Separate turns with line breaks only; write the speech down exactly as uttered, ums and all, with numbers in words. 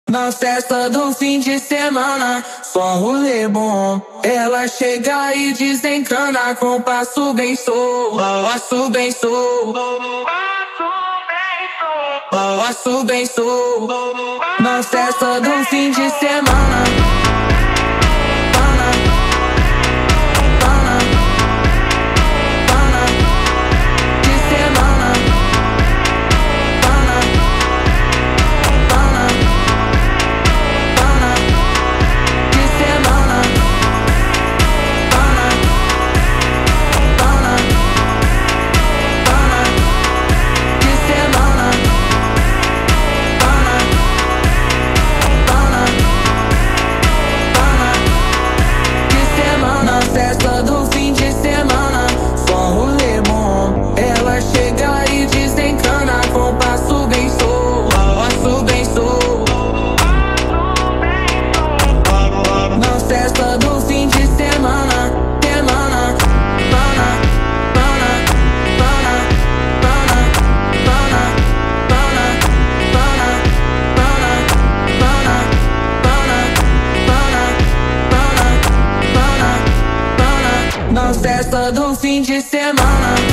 Na festa do fim de semana, só um rolê bom. Ela chega e desencana com passo bem solto, passo bem solto, passo bem solto. Na festa do fim de semana. Festa do fim de semana, só um rolê bom. Ela chega e desencana com passo bem solto, passo bem solto. Na festa do fim de semana, semana, pana, pana, pana, pana, pana, pana, pana, pana, pana, pana, pana, pana, pana. Na festa do fim de semana.